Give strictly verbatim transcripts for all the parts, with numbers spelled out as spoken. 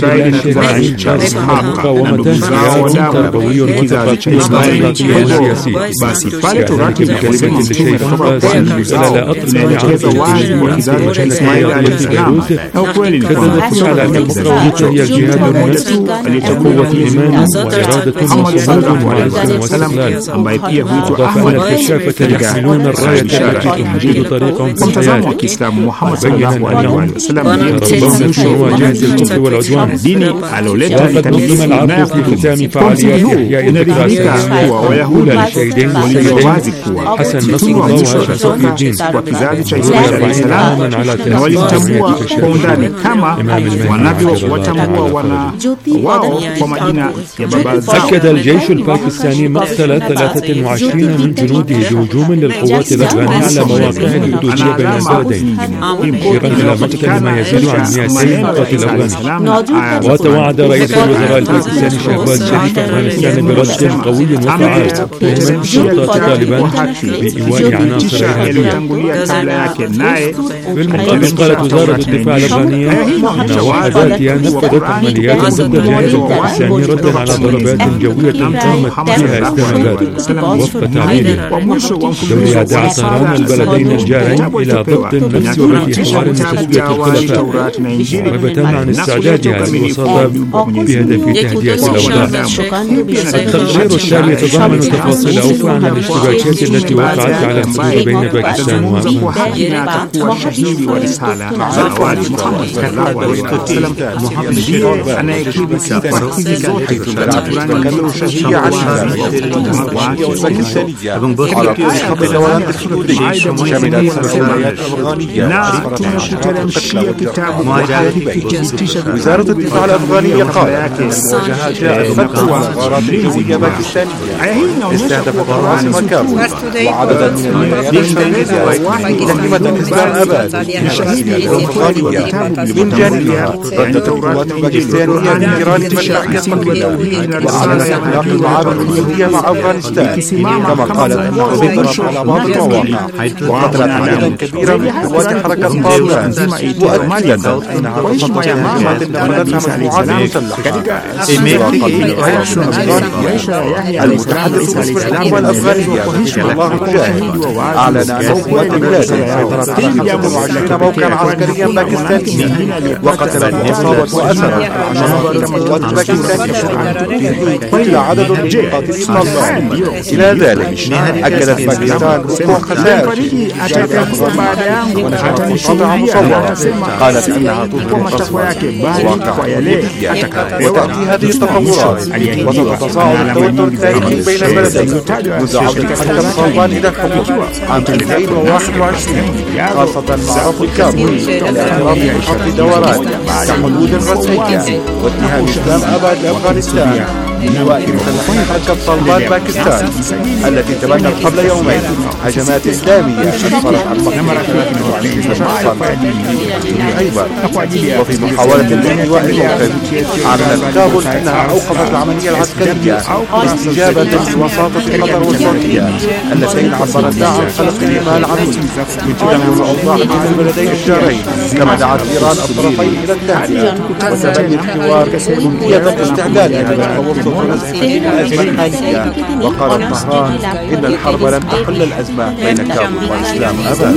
مقاومة خيار تربوي وثقافي وأخلاقي وسياسي. كذلك بكلمة للشيخ عباس لا أطلع شددت على أن المقاومة هي جهاد النفس وقوة إيمان وإرادة وصمود وعزم واستقلال. أضاف أن الكشافة يحملون الراية التي تحدد طريقهم في الحياة، وبين أنهم يتربون في مواجهة الكفر والعدوان. وقد نظم العرض في ختام فعاليات إحياء الذكرى السنوية الأولى للشهيدين والسيدين حسن نصر الله وعائشة صفي الدين أربعين عاما على تأسيس جمعية كشافة إمام المهدي. أكد الجيش الباكستاني مقتل ثلاثة وعشرين من جنوده بهجوم للقوات الأفغانية على مواقع الحدودية بين البلدين، مشيرا إلى مقتل ما يزيد عن مئتين مقاتل أفغاني. وتوعد رئيس الوزراء الباكستاني شهباز شريف أفغانستان برد قوي وفعال تهمة سلطات طالبان بإيواء عناصر إرهابية. في المقابل قالت وزارة الدفاع الأفغانية أن وحداتها نفذت عمليات ضد الجانب الباكستاني ردا على ضربات جوية قامت فيها إسلام آباد. وفق تعبيره دولة دعا طهران البلدين الجارين إلى ضبط النفس وفتح حوار لتسوية الخلفاء، رغبة عن استعدادها للوساطة بهدف تهدئة الأوضاع. التقرير التالي يتضمن تفاصيل أوفى عن الاشتباكات التي وقعت على الحدود بين باكستان وأفغانستان. وزارة الدفاع الأفغانية قالت مواجهات فتوى غارات جوية باكستانية استهدفت عاصمة كابول وعددا من الولايات الشرقية وكلمة إسلام آباد الأفغانية. من جانبها ردت القوات الباكستانية بإيران مدفعية ثقيلة وأعلنت إطلاق المعابر الحدودية مع أفغانستان، كما قالت أنها سيطرت على بعض المواقع وقتلت عددا كبيرا من قوات حركة طالبان، مؤكدة أنها تستطيع هجمات نفذتها مجموعات مسلحة. المتحدث باسم الحكومة الأفغانية حزب الله المجاهد أعلن أن قوات بلاده سيطرت على خمسة وعشرين موقعا عسكريا باكستانيا وقتلت وأصابت وأسرت عشرات من القوات الباكستانية قتل عدد من مقاتلي طالبان. إلى ذلك أكدت باكستان وقوع خسائر ونشرت مقاطع مصورة قالت أنها تظهر قسوة وواقع وتأتي هذه التطورات وتتصاعد التوتر التاريخي بين البلدين منذ عودة حركة طالبان إلى الحكم عام ألفين وواحد وعشرين، خاصة مع رفض كابول الاعتراف بحق دورات كحدود رسمية واتهام إسلام آباد لأفغانستان بإيواء مسلحين حركة طالبان باكستان التي تبنت قبل يومين هجمات إسلامية أسفرت عن مقتل شخصا في خيبر. وفي محاولة لإيواء الموقف أعلنت كابول أنها أوقفت العملية العسكرية استجابة لوساطة قطر والتركية اللتين عبرتا عن قلق الإيمان العنيف من تدهور الأوضاع بين البلدين الجارين، كما دعت إيران الطرفين إلى التهدئة وتبني الحوار كمنية الاستعداد للتوسط في الأزمة الحالية. وقالت طهران إن الحرب لن تحل الأزمة بين كابول وإسلام آباد.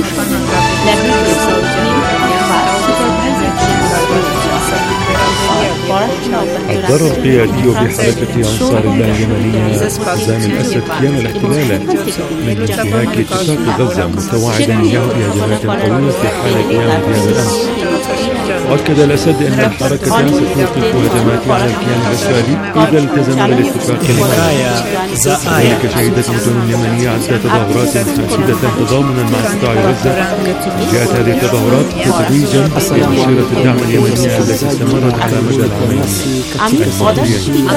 الضرر القيادي بحركة أنصار الله اليمنية حزام الأسد كان الاحتلال من انتهاك اتفاق غزة، متوعدا إياه بهجمات قوية في حال قيام بهذا الأمس. وأكد الأسد أن الحركة ستوقف هجماتها على الكيان الإسرائيلي إذا التزم بالاتفاق النهائي. ذلك شهدت مدن اليمنية عدة تظاهرات حاشدة تضامنا مع قطاع غزة. جاءت هذه التظاهرات تتويجا بمشيرة الدعم اليمنية التي استمرت على مدى العامين الماضيين.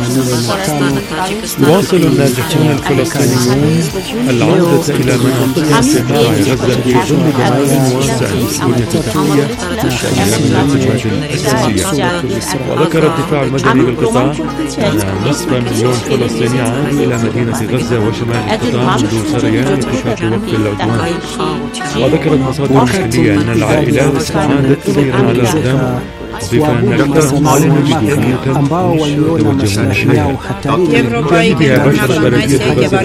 يواصل النازحون الفلسطينيون العودة إلى مناطقهم في قطاع غزة في ظل جمال واسع للسكونية التحتية من الأزمات الأساسية. وذكر الدفاع المدني بالقطاع أن نصف مليون فلسطيني عادوا إلى مدينة غزة وشمال القطاع منذ سريان اتفاق وقف العدوان. وذكرت مصادر محلية أن العائلات استعادت سيرا على الأقدام أضيف أن أكثرهم لا يجدوا بيوتا ambao waliona maslahi yao hatarini يا بشر بلدية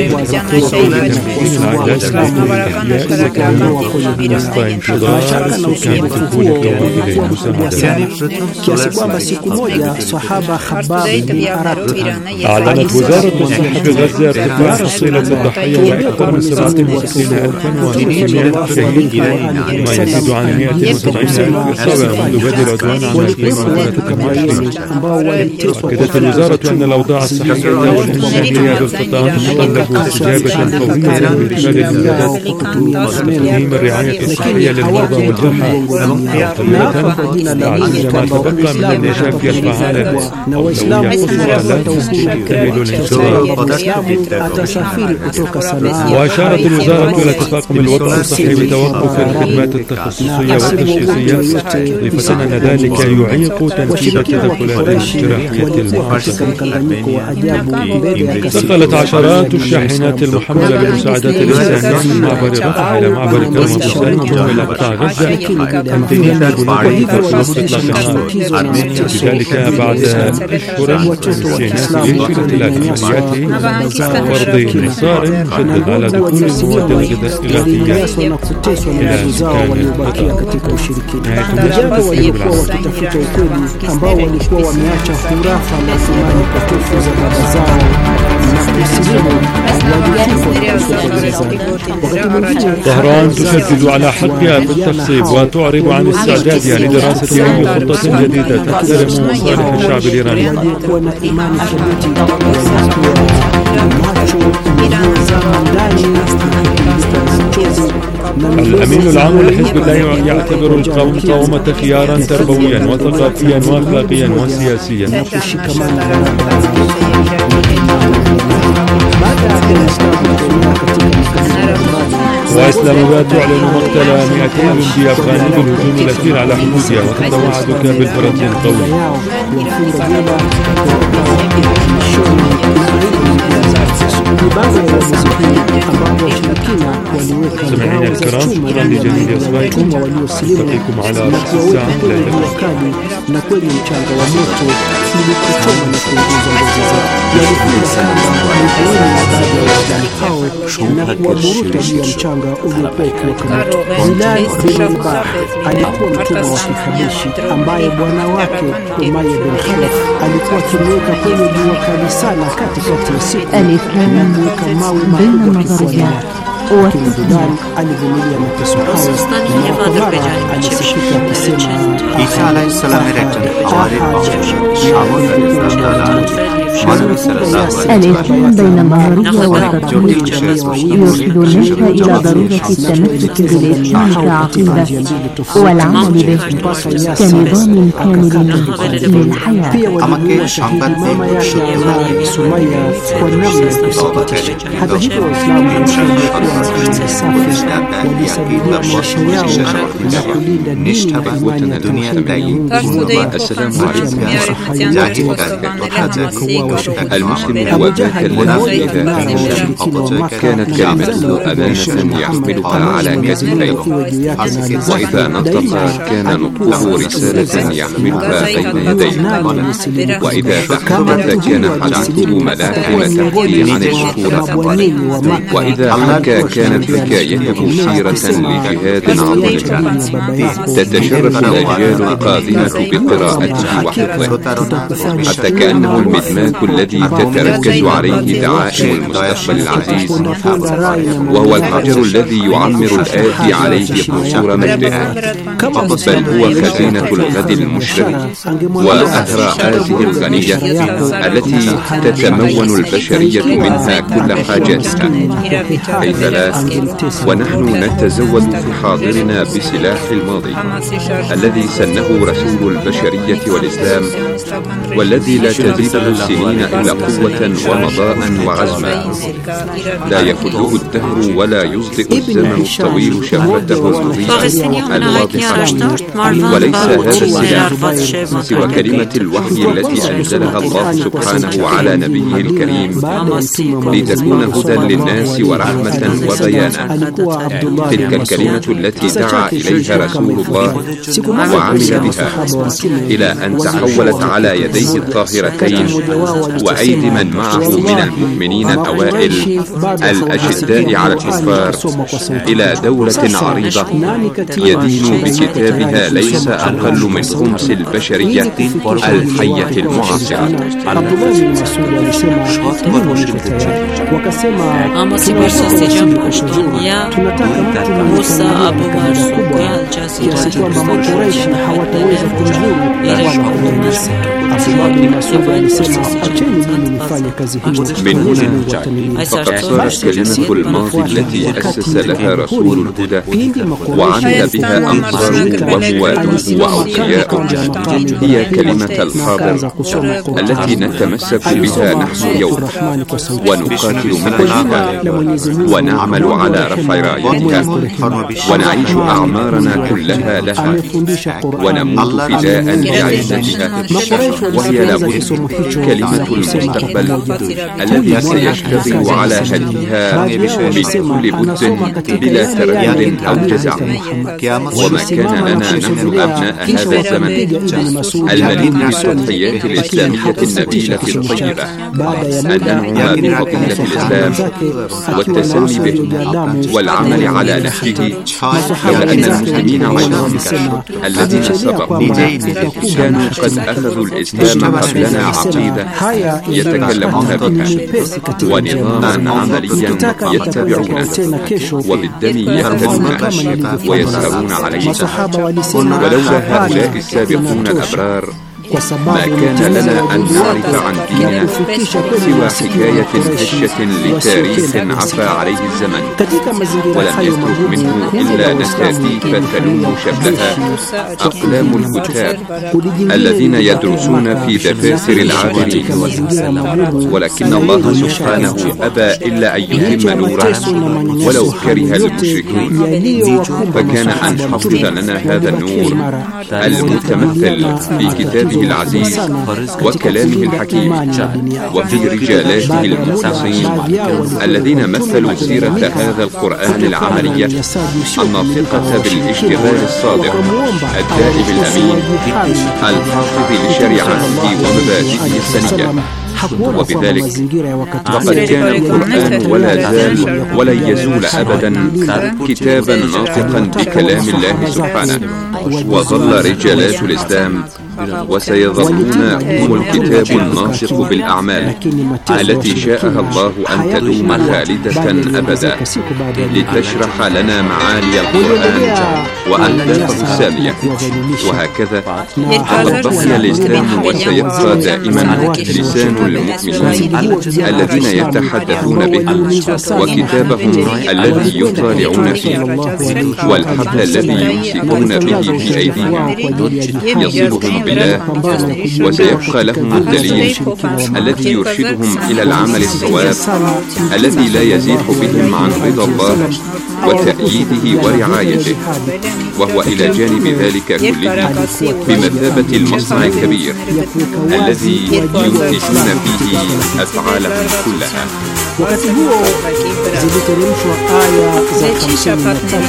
kiasi kwamba siku moja sahaba Khabbab bin Arat أعلنت وزارة الصحة بغزة ارتفاع صلة الضحية لأكثر من سبعة وستين ألفا وخمسمائة شهيد ما يزيد عن مئة وسبعين ألف إصابة منذ بدء العدوان عام ألفين وثلاثة وعشرين. أكدت الوزارة أن الأوضاع الصحية والإنسانية بالقطاع تتطلب استجابة قوية من رجال الإمدادات وتقديم الرعاية الصحية للمرضى والجرحى. عندما تبقى من الإيجابية الفعالة أولوية قصوى لا تحتمل الانتظار. وأشارت الوزارة إلى تفاقم الوضع الصحي بتوقف الخدمات التخصصية والتشخيصية، ضيفة أن ذلك يعيق تنفيذ التدخلات الجراحية المحددة. دخلت عشرات الشاحنات المحملة بالمساعدات الإنسانية من معبر رفح إلى معبر كرم أبو سالم وإلى قطاع غزة تمثيلا لبنود تخصص إطلاق النار، وذلك بعد أشهر من استئناف الاحتلال عملياته وفرض حصار شدد على دخول المواد الغذائية إلى سكان ambao walikuwa wameacha hurafa na imani potofu za baba zao طهران تشدد على حقها في التخصيب وتعرب عن استعدادها لدراسة أي خطة جديدة تحترم مصالح الشعب الإيراني. الأمين العام لحزب الله يعتبر المقاومة خيارا تربويا وثقافيا وأخلاقيا وسياسيا. وإسلام آباد تعلن مقتل مئتين جندي أفغاني بالهجوم الأخير على حدودها وتتوعد بالفرج قوي. سمعنا الكرام، شكرا لجميع أصدقائكم، نلتقيكم على رأس الساعة na kweli mchanga wa moto ili kuchoma na kuunguza ngozi zao. Yalikuwa kama walivyoona baadhi ya wajane hao na kuwaburuta juu ya mchanga uliokuwa ukiwaka moto. Bilal bin Rabah alikuwa mtumwa wa Kihabeshi ambaye bwana wake Umayya bin Khalaf alikuwa akimweka kwenye jua kali sana katikati ya siku na kuweka mawe makubwa kifuani mwake. Lakini Bilal alivumilia mateso hayo na kwa mara alisikika akisema İsa Aleyhisselam erekten Arif الإسلام بين النظرية والتطبيق يرشدونك إلى ضرورة التمسك بالإسلام كعقيدة والعمل به كنظام كامل للحياة. Ama şahbetli hata hivyo Waislamu walisaidia maisha yao na kulinda dini na imani ya tauhid. السلام عليكم. المسلم هو ذاك الذي إذا كانت كلمته أمانة يحملها على كتفيه، وإذا نطق كان نطقه رسالة يحملها بين يديه، وإذا تحدث كان حديثه ملاحم تحكي عن الشهورة، وإذا حكى كانت حكايته سيرة لجهاد عظيم تتشرف الأجيال القادمة بقراءته وحفظه، حتى كأنه المدماك الذي تتركز عليه دعائم المستقبل العزيز، وهو الحجر الذي يعمر الآتي عليه قصور مجده، بل هو خزينة الغد المشرق وأهراءاته الغنية التي تتمون البشرية منها كل حاجاتها. كيف لا؟ ونحن نتزود في حاضرنا بسلاح الماضي الذي سنه رسول البشرية والإسلام، والذي لا تزيده السنين إلا قوة ومضاء وعزما، لا يفده الدهر ولا يصدق الزمن الطويل شهوته المضيئة الواضحة، وليس هذا السلاح سوى كلمة الوحي التي أنزلها الله سبحانه على نبيه الكريم لتكون هدى للناس ورحمة وبيانا. تلك الكلمة التي دعا إليها رسول الله وعمل بها إلى أن تحولت على يديه الطاهرتين وأيدي من معه من المؤمنين الأوائل الأشداء على الكفار إلى دولة عريضة يدين بكتابها ليس أقل من خمس البشرية الحية المعاصرة. من هنا فقد صارت كلمة الماضي التي أسس لها رسول الهدى وعمل بها أنصاره وقواته وأوفياؤه هي كلمة الحاضر التي نتمسك بها نحن اليوم ونقاتل من أجلها ونعمل على رفع رايتها ونعيش أعمارنا كلها لها ونموت فداء لعزتها، وهي لابد كلمة المستقبل الذي سيشتغل على هديها من كل بد بلا تردد أو جزع. وما كان لنا نحن أبناء هذا الزمن المليء بالتضحيات الإسلامية النبيلة الطيبة أن ننعم بفضيلة الإسلام والتسامي به والعمل على نهجه، لولا أن المسلمين العظام الذين سبقونا كانوا قد أخذوا الإسلام قبلنا عقيدة يتكلمون بها ونظاما عمليا يتبعونه وبالدم يهتدون ويسهرون عليه. ولولا هؤلاء السابقون الأبرار ما كان لنا أن نعرف عن ديننا سوى حكاية هشة لتاريخ عفى عليه الزمن ولم يترك منه إلا نساتيك تلوم شبلها أقلام الكتاب الذين يدرسون في دفاتر العابرين. ولكن الله سبحانه أبى إلا أن يتم نوره ولو كره المشركون، فكان أن حفظ لنا هذا النور المتمثل في كتابه العزيز وكلامه الحكيم وفي رجالاته المخلصين الذين مثلوا سيرة هذا القرآن العملية الناطقة بالاشتغال الصادق الدائم الأمين الحافظ لشريعته ومبادئه السنية. وبذلك فقد كان القرآن ولا زال ولن يزول أبدا كتابا ناطقا بكلام الله سبحانه، وظل رجالات الإسلام وسيظلون هم الكتاب الناطق بالأعمال التي شاءها الله أن تدوم خالدة أبدا لتشرح لنا معاني القرآن وأهدافه السامية. وهكذا فقد بقي الإسلام وسيبقى دائما لسان المؤمنين الذين يتحدثون به وكتابهم الذي يطالعون فيه والحبل الذي يمسكون به في أيديهم يصلهم بالله، وسيبقى لهم الدليل الذي يرشدهم إلى العمل الصواب الذي لا يزيح بهم عن رضا الله وتأييده ورعايته، وهو إلى جانب ذلك كله بمثابة المصنع الكبير الذي ينتجون فيه أفعالهم كلها. Wakati huo ziliteremshwa aya za hamsini na tatu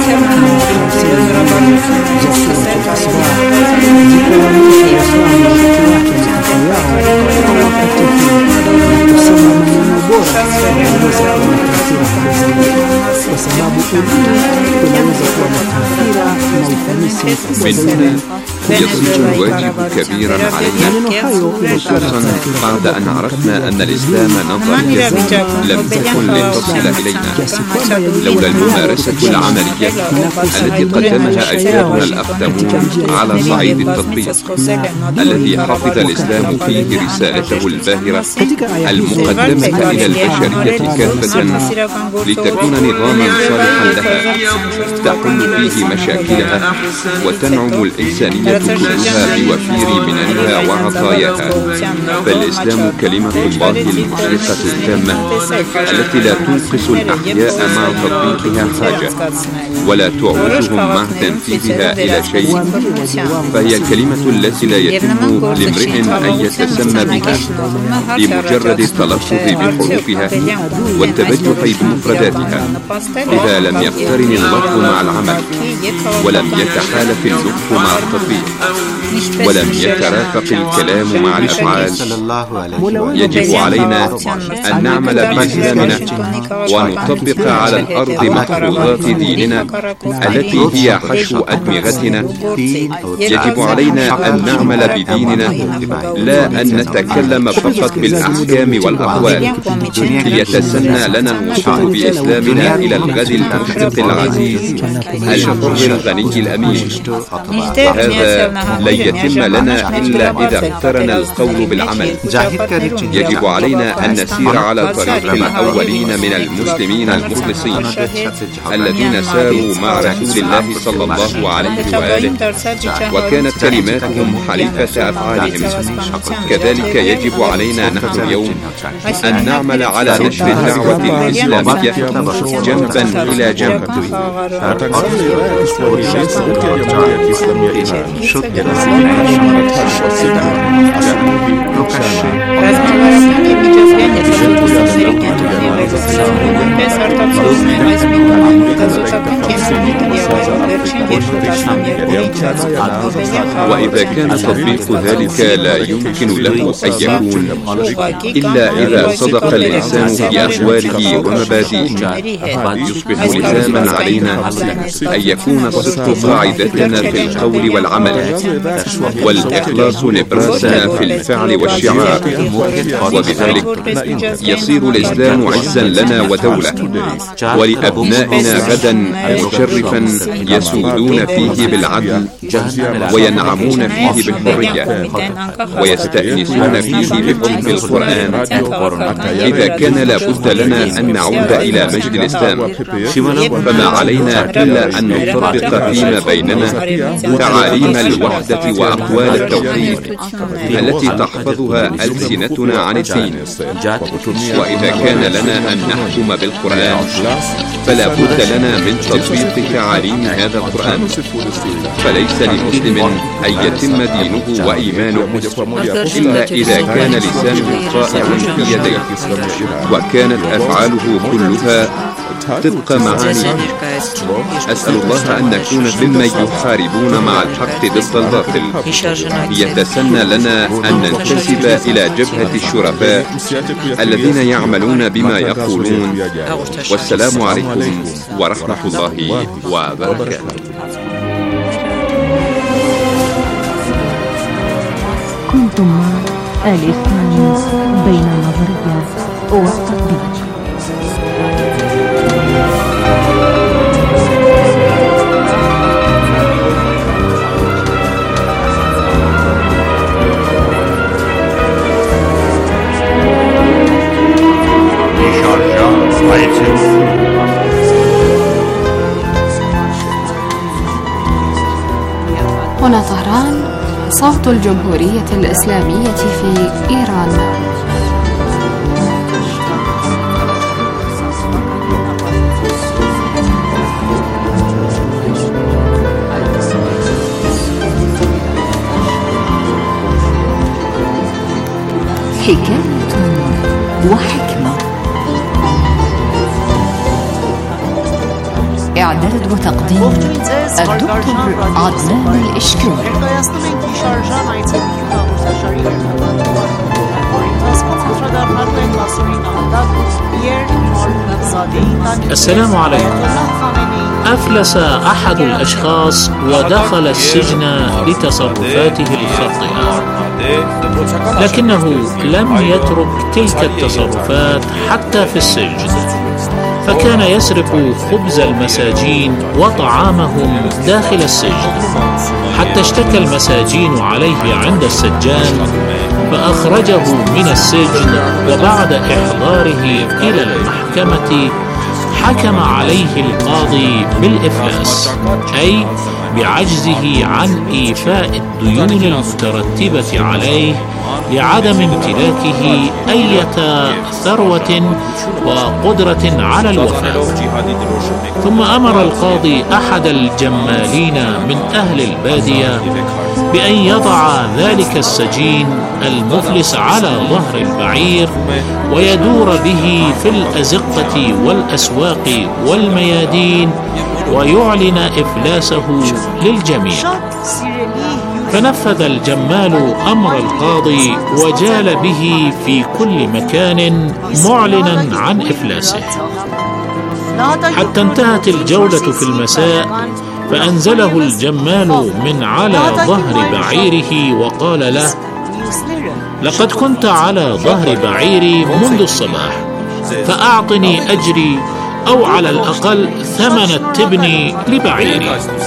za sura Al-Isra zikawaonyesha Waislamu wakiwacha mipaka yao kwa wakati huu kusema maneno bora yanaweza kuwa na taathira kubwa zaidi, kwa sababu elimu inaweza kuwa na taathira na ufanisi zaidi. يصير الواجب كبيرا علينا خصوصا بعد أن عرفنا أن الإسلام نظريا لم تكن لتصل إلينا لولا الممارسة العملية التي قدمها أجدادنا الأقدمون على صعيد التطبيق الذي حفظ الإسلام فيه رسالته الباهرة المقدمة إلى البشرية كافة لتكون نظاما صالحا لها تحل فيه مشاكلها وتنعم الإنسانية كلها بوفير مننها وعطاياها. فالإسلام كلمة الله المشرقة التامة التي لا تنقص الأحياء مع تطبيقها حاجة ولا تعوزهم مع تنفيذها إلى شيء، فهي الكلمة التي لا يتم لامرئ أن يتسمى بها بمجرد التلفظ بحروفها والتبجح بمفرداتها إذا لم يقترن اللفظ مع العمل ولم يتحالف اللطف مع التطبيق ولم يترافق الكلام مع الأفعال. يجب علينا أن نعمل بإسلامنا ونطبق على الأرض مفروضات ديننا التي هي حشو أدمغتنا. يجب علينا أن نعمل بديننا لا أن نتكلم فقط بالأحكام والأقوال ليتسنى لنا الوصول بإسلامنا إلى الغد المشرق العزيز الحر الغني الأمين. وهذا لن يتم لنا إلا إذا اقترن القول بالعمل. يجب علينا أن نسير على طريق الأولين من المسلمين المخلصين الذين ساروا مع رسول الله صلى الله عليه وآله وكانت كلماتهم حليفة أفعالهم. كذلك يجب علينا نحن اليوم أن نعمل على نشر الدعوة الإسلامية جنبا إلى جنب. وإذا كان تطبيق ذلك لا يمكن له أن يكون إلا إذا صدق الإنسان في أقواله ومبادئه، يصبح لزاما علينا أن يكون الصدق قاعدتنا في القول والعمل والإخلاص نبراسنا في الفعل والشعار، وبذلك يصير الإسلام عزا لنا ودولة ولأبنائنا غدا مشرفا يسودون فيه بالعدل وينعمون فيه بالحرية ويستأنسون فيه بحب القرآن. إذا كان لابد لنا أن نعود إلى مجد الإسلام فما علينا إلا أن نطبق فيما بيننا تعاليم الوحدة وأقوال التوحيد التي تحفظها ألسنتنا عن الدين. وإذا كان لنا أن نحكم بالقرآن فلا بد لنا من تطبيق تعاليم هذا القرآن. فليس لمسلم أن يتم دينه وإيمانه إلا إذا كان لسانه طائعا في يديه وكانت أفعاله كلها طبق معانيه. أسأل الله أن نكون ممن يحاربون مع الحق ضد الباطل. يتسنى لنا أن ننتسب إلى جبهة الشرفاء الذين يعملون بما يقولون. والسلام عليكم ورحمة الله وبركاته. كنتم مع الإسلام بين النظرية والتطبيق. هنا طهران، صوت الجمهورية الإسلامية في إيران. حكاية وحكمة. إعداد وتقديم الدكتور عدنان الإشكري. السلام عليكم. أفلس أحد الأشخاص ودخل السجن لتصرفاته الخاطئة، لكنه لم يترك تلك التصرفات حتى في السجن، فكان يسرق خبز المساجين وطعامهم داخل السجن، حتى اشتكى المساجين عليه عند السجان فأخرجه من السجن، وبعد إحضاره إلى المحكمة حكم عليه القاضي بالإفلاس، أي بعجزه عن إيفاء الديون المترتبة عليه لعدم امتلاكه أي ثروة وقدرة على الوفاء. ثم أمر القاضي أحد الجمالين من أهل البادية بأن يضع ذلك السجين المفلس على ظهر البعير ويدور به في الأزقة والأسواق والميادين ويعلن إفلاسه للجميع. فنفذ الجمال أمر القاضي وجال به في كل مكان معلنا عن إفلاسه، حتى انتهت الجولة في المساء، فأنزله الجمال من على ظهر بعيره وقال له: لقد كنت على ظهر بعيري منذ الصباح، فأعطني أجري أو على الأقل ثمن التبن لبعيري.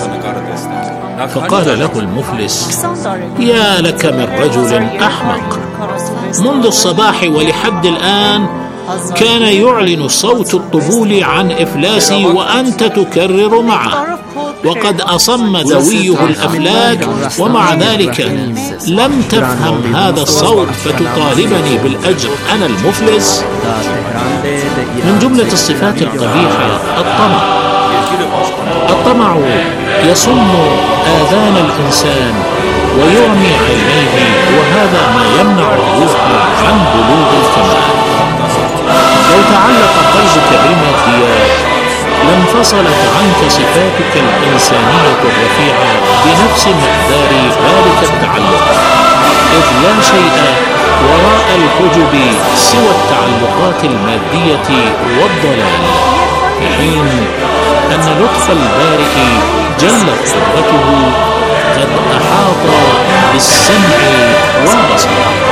فقال له المفلس: يا لك من رجل أحمق، منذ الصباح ولحد الآن كان يعلن صوت الطبول عن إفلاسي وأنت تكرر معه، وقد أصم ذويه الأفلاك، ومع ذلك لم تفهم هذا الصوت فتطالبني بالأجر أنا المفلس. من جملة الصفات القبيحة الطمع. الطمع يصم آذان الإنسان ويعمي عينيه، وهذا ما يمنع الروح عن بلوغ الكمال. لو تعلق قلبك بالماديات لانفصلت عنك صفاتك الإنسانية الرفيعة بنفس مقدار ذلك التعلق، إذ لا شيء وراء الحجب سوى التعلقات المادية والضلال، في حين أن لطف البارئ جلت قدرته قد أحاط بالسمع والبصر.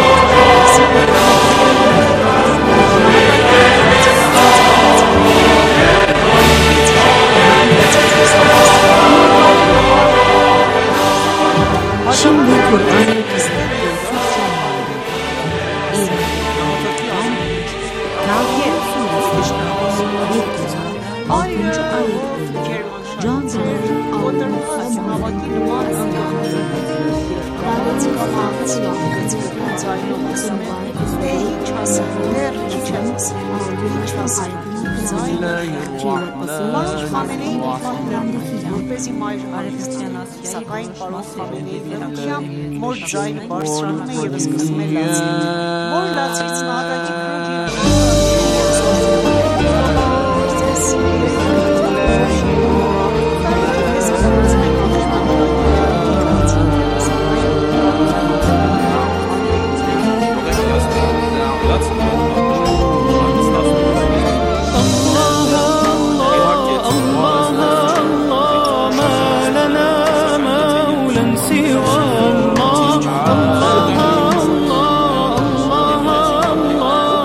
شنو القرآن الله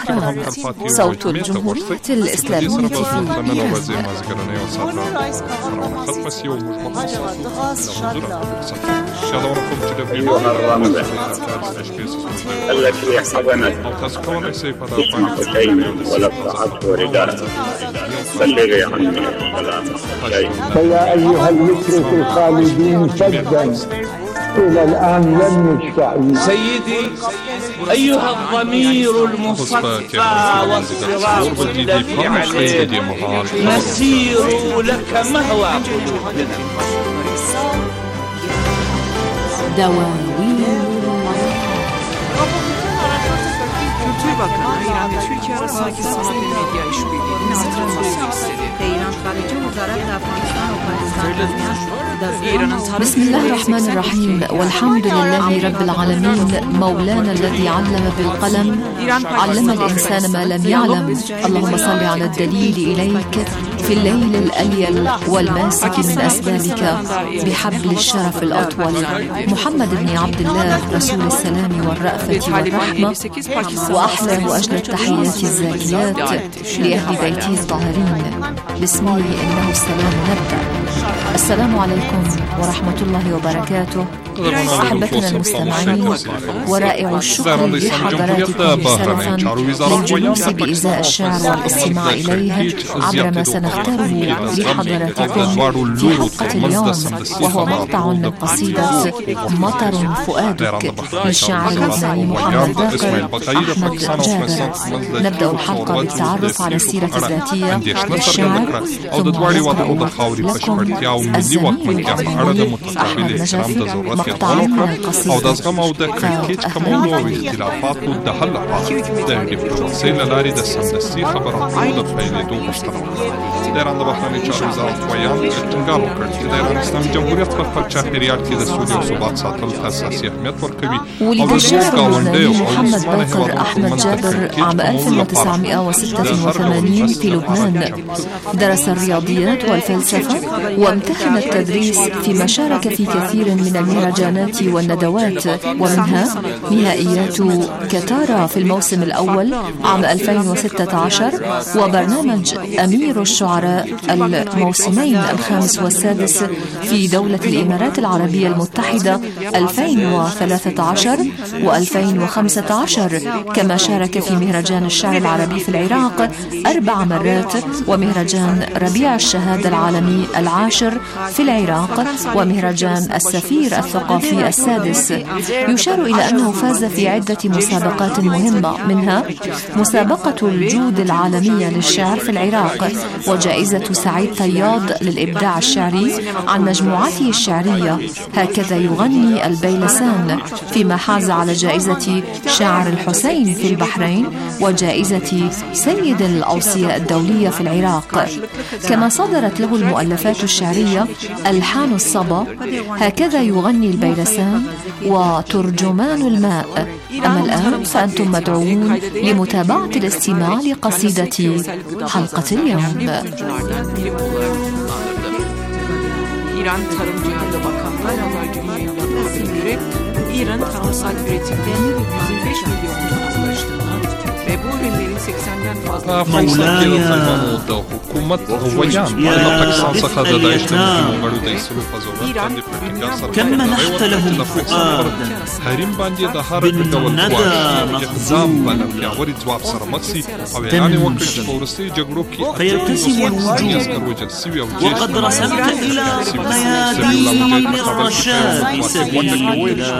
طهران صوت الجمهورية الإسلامية في إيران. أيها الرملة التي حضنت اسم حسين ولفعته رداء بلغي عني السلام. فيا أيها المصر في الخالدين فجا إلى الآن لم يشفع. سيدي أيها الضمير المصفى والصراط الذي عليه نسير لك مهوى قلوبنا. دواوين بسم الله الرحمن الرحيم، والحمد لله رب العالمين مولانا الذي علم بالقلم علم الإنسان ما لم يعلم. اللهم صل على الدليل إليك في الليل الأليل والماسك من أسبابك بحبل الشرف الأطول محمد بن عبد الله رسول السلام والرأفة والرحمة، وأحلى وأجل التحيات الزاكيات لأهل بيته الطاهرين. بسمه إنه السلام نبدأ. السلام عليكم ورحمة الله وبركاته أحبتنا المستمعين، ورائع الشكر لحضراتكم شرفا للجلوس بإزاء الشعر والاستماع إليه عبر ما سنختاره لحضراتكم في حلقة اليوم، وهو مقطع من قصيدة مطر فؤادك للشاعر اللبناني محمد باقر أحمد جابر. نبدأ الحلقة بالتعرف على السيرة الذاتية للشاعر، ثم نقرأ لكم الزميل أحمد نجافي مقطع من القصيدة. فأهلا ولد الشاعر اللبناني محمد باقر أحمد جابر عام ألف وتسعمائة وستة وثمانين في لبنان. درس الرياضيات والفلسفة وامتهن التدريس، فيما شارك في كثير من المهرجانات والندوات، ومنها نهائيات كتارا في الموسم الأول عام ألفين وستة عشر، وبرنامج أمير الشعراء الموسمين الخامس والسادس في دولة الإمارات العربية المتحدة ألفين وثلاثة عشر وألفين وخمسة عشر. كما شارك في مهرجان الشعر العربي في العراق أربع مرات، ومهرجان ربيع الشهادة العالمي العاشر في العراق، ومهرجان السفير الثقافي السادس. يشار إلى أنه فاز في عدة مسابقات مهمة، منها مسابقة الجود العالمية للشعر في العراق، وجائزة سعيد طياد للإبداع الشعري عن مجموعته الشعرية هكذا يغني البيلسان، فيما حاز على جائزة شاعر الحسين في البحرين، وجائزة سيد الأوصياء الدولية في العراق. كما صدرت له المؤلفات الشعرية ألحان الصبا هكذا يغني البيلسان وترجمان الماء. أما الآن فأنتم مدعوون لمتابعة الاستماع لقصيدة حلقة اليوم. İran Tarım Cihadı Bakanlar Amacı'nın yayınladığı göre İran tarımsal üretimde yüz beş milyonuna ulaştığını ve bu ürünlerin seksenden fazla كم منحت لهم فؤادا بالندى مخزولا فيرتسم الوجود، وقد رسمت إلى ميادين الرشاد سبيلا،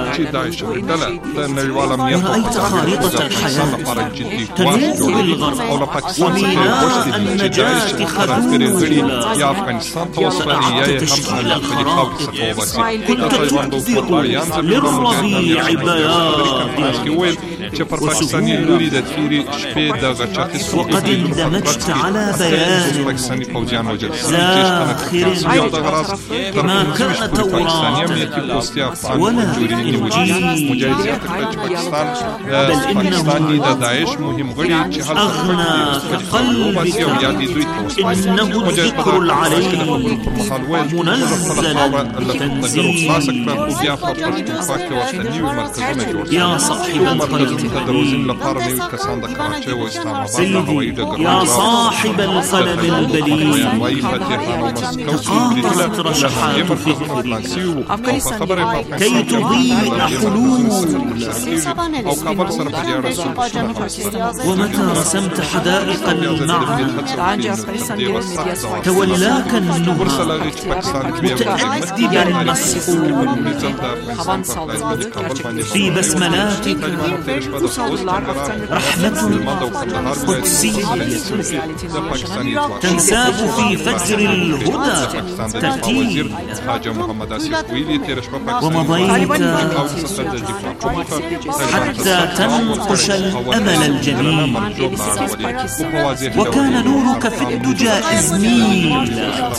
ورأيت خارطة الحياة تميز بالغرب وميناء النجاة خذولا، وأردت تشكيل الخراب. كنت تبذر للربيع بياض وسهول، وقد اندمجت على بيان زاخر ما كان توراة ولا إنجيل، بل إنه أغنى كقلبك، إنه الذكر العليم منزلا تنزيل. يا صاحب القلب العليم. سيدي يا صاحب القلم البليد تقاطرت رشحات فكرك كي تضيء حلول. ومتى رسمت حدائق المعنى تولاك النهى متأدبا مسؤول في بسملاتك رحمة قدسية تنساب في فجر الهدى ترتيل. ومضيت حتى تنقش الأمل الجميل وكان نورك في الدجى إزميل.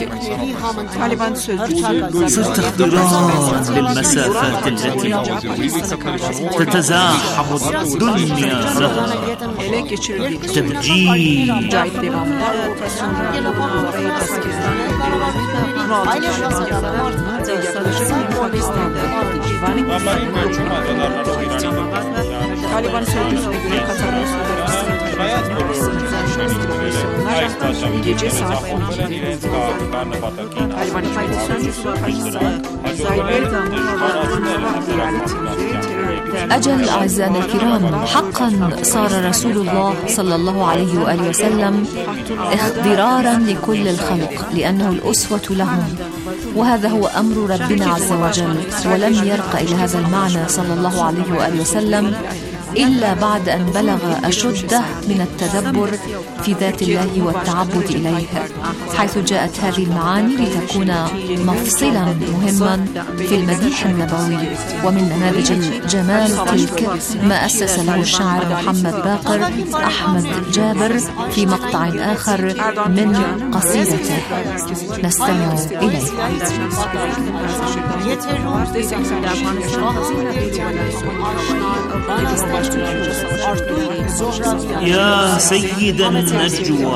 صرت اختراق للمسافات التي تتزاحم الدنيا لها تبجيل. Taliban sözcüsüne göre Katar'ın suları gece saat on ikide Taliban ifade sözcüsü أجل أعزائنا الكرام، حقا صار رسول الله صلى الله عليه وآله وسلم اخضرارا لكل الخلق لأنه الأسوة لهم، وهذا هو أمر ربنا عز وجل. ولم يرق إلى هذا المعنى صلى الله عليه وآله وسلم إلا بعد أن بلغ أشده من التدبر في ذات الله والتعبد إليه، حيث جاءت هذه المعاني لتكون مفصلا مهما في المديح النبوي. ومن نماذج الجمال تلك ما أسس له الشاعر محمد باقر أحمد جابر في مقطع آخر من قصيدته، نستمع إليه. يا سيد النجوى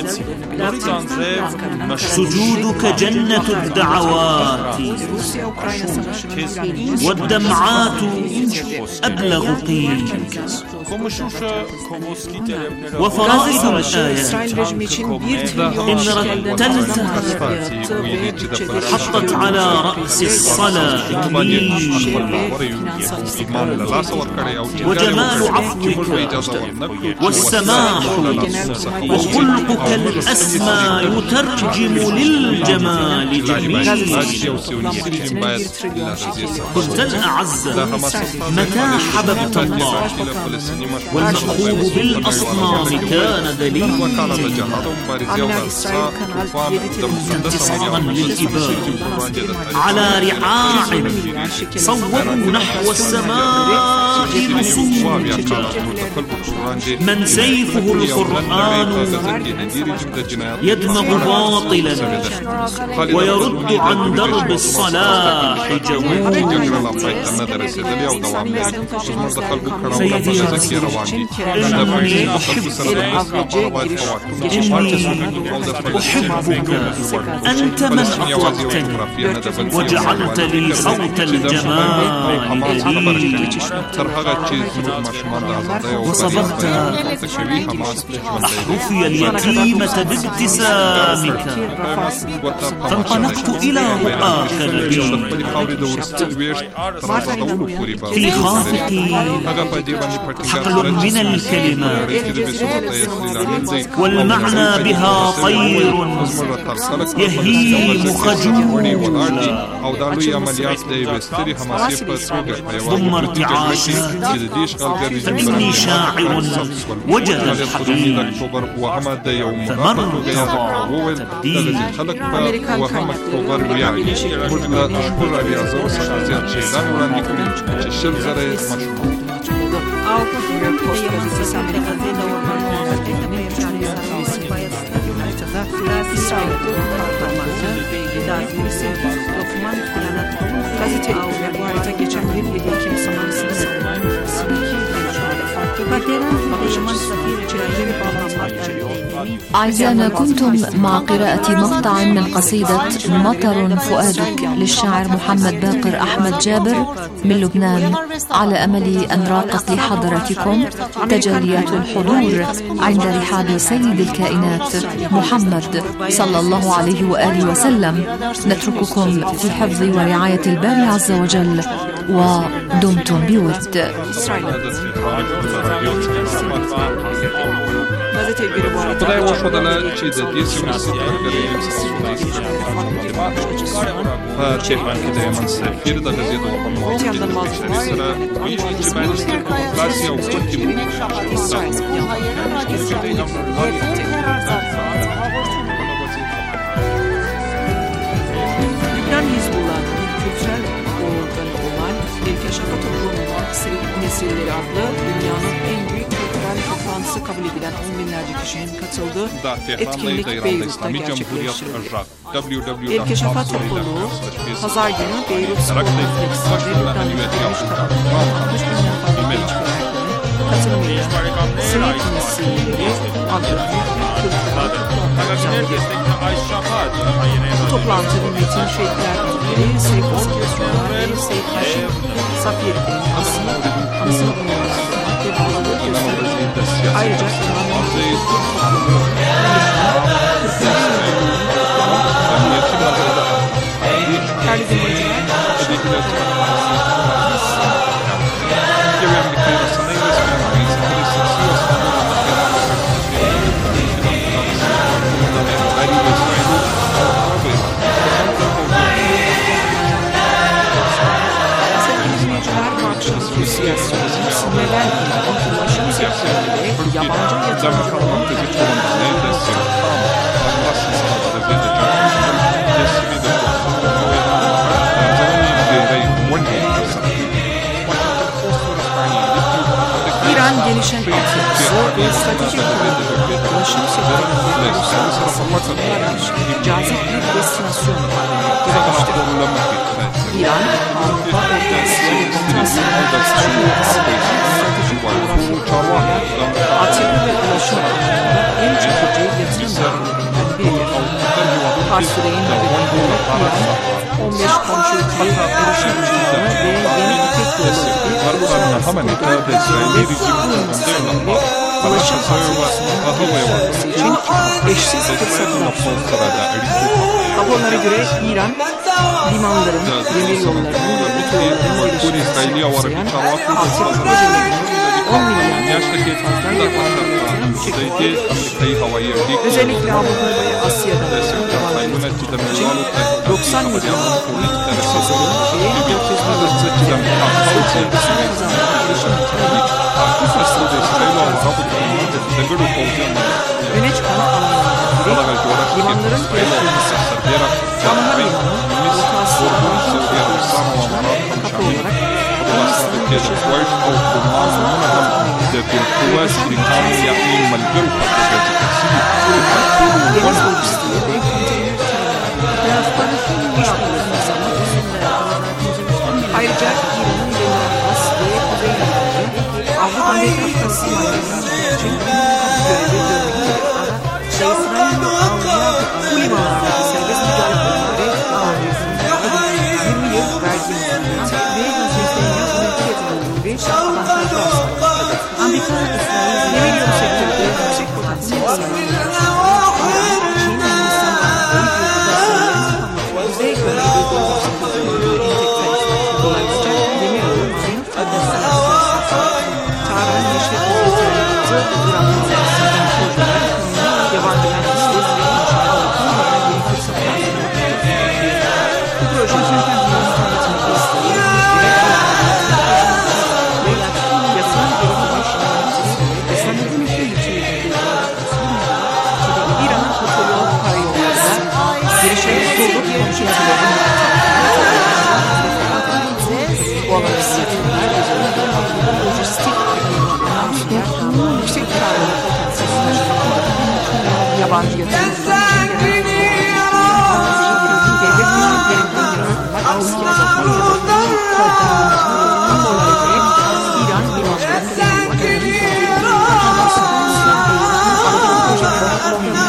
سجودك جنة الدعوات والدمعات أبلغ قيل وفرائض الآيات إن رتلتها حطت على رأس الصلاة وجمال عفوك والسماح وخلقك الأسمى يترجم للجمال جميل. كنت الأعز متى حببت الله والمأخوذ بالأصنام كان دليل انتصارا للإباء على رعاع صوروا نحو السماء نصوصا من سيفه القرآن يدمغ باطلا ويرد عن درب الصلاح جمود. سيدي يا رسول إني أحبك إني أحبك أنت من أطلقتني وجعلت لي صوت الجمال دليل وصبغت أحرفي اليتيمة بابتسامك فانطلقت إلى رؤاك النبيل في خافقي حقل من الكلمات والمعنى بها طير يهيم خجولا ثم ارتعاشات فإني شاعر وجد الحبيب فمرت تبديل Gazete bu harita geçen bir yedi Ekim sabahı bakılan bir bağlantılar içeriyor. أعزائنا، كنتم مع قراءة مقطع من قصيدة مطر فؤادك للشاعر محمد باقر أحمد جابر من لبنان، على أمل أن راقت لحضراتكم تجليات الحضور عند رحاب سيد الكائنات محمد صلى الله عليه وآله وسلم. نترككم في حفظ ورعاية الباري عز وجل، ودمتم بود. خدای وښودله چې د دې سیمې سوداګرۍ په تهران کې د یمن سفیر د غزې د وهلو سره ویلي چې باید خلاصي او خوندي Lübnan Hizbullah'ın kültürel organı olan El-Keşafat Rum Nesilleri adlı dünyanın en büyük kültürel toplantısı kabul edilen on binlerce kişinin katıldığı etkinlik Beyrut'ta gerçekleştirildi. El-Keşafat topluluğu Pazar günü Beyrut Spor Kompleksi'nde Lübnan Hizbullah'ın tarafından altmış binden fazla genç bir erkeğinin katılımıyla Seyit Nesilleri adlı büyük bir kültürel toplantı düzenledi. Bu toplantının metin şehitler ödülleri Seyit Askersular ve Seyit Haşim Safiye Bey'in anısını anısını bulunmaktadır ve bağladığı gösterildi. Ayrıca İmam Hüseyin Siyasiyonizm sinirler ilgili ulaşım sektöründe yabancı yatırımcıların İran gelişen altyapısı ve stratejik konumunda ulaşım sektöründe uluslararası yatırımcılar cazip bir destinasyon haline gelmiştir. İran, Avrupa, Orta Asya ve Batı Asya'nın stratejik coğrafya altyapı ve ulaşım alanında en çekici yatırım bölgelerinden biridir. Parsüley'in belirttiği İran, on beş komşu ülkeye erişim uçağını ve yeni İpek yolu gibi uluslararası ve ulaşım altyapısının geliştirilmesi için eşsiz fırsatlar sundu. Raporlara göre İran, limanların, demir yollarının ve otoyolların gelişmesini kapsayan altyapı projelerinin on milyar fazla yabancı yatırım çekildi. Özellikle Avrupa ve Asya'dan yabancı yatırım için doksan milyon üç hazırlık ve dört yüz milyon Türk sevgisine kazandığı gelişim için bu fırsatı öne çıkan alanlardan biri limanların geliştirilmesi. Çamlar Limanı, Orta Asya'nın kapı olarak Hindistan'ın yaşadığı deniz lojistiği ve konteyner tarafları işbirliğini sağlamak üzere. Ayrıca İran'ın Demir Abbas ve Kuzey Limanı Avrupa Mekrakası limanlarının için kapı görevi görmektedir. İsrail ve Avrupa bu limanlardaki serbest ticaret bölümleri yirmi yıl vergi hizmeti ve hizmetlerine mülkiyet olduğu gibi avantajlar sağlamaktadır. Amerika, İsrail, demir yolu sektöründe yüksek potansiyel alanlar, İran, Çin, Hindistan'dan büyük bir potansiyellerin Kuzey Güneydoğu bölgesinde entegre kolaylıkça demir yolu marin administrasyonu, Tahran Yeşil Ticaret'ı İran'ın arasından projeler, yabancı mühendislik ve inşaatlarına yeni fırsatlar sunmaktadır. Bu proje Türkiye'nin yönetimi isteği ve yasal gerekli işlemleri ve sanatın ülke yükümlülüğü İran'ın otoyol karayollarında gelişen zorluk komşu ülkelerin bu alanda yatırımlar özellikle Avrupa'da lojistik teknolojiler yüksek kararlı potansiyel yabancı yatırımcılar için devlet hizmetlerinden yararlanmak askeri azaltmak İran limanlarının ve limanlarının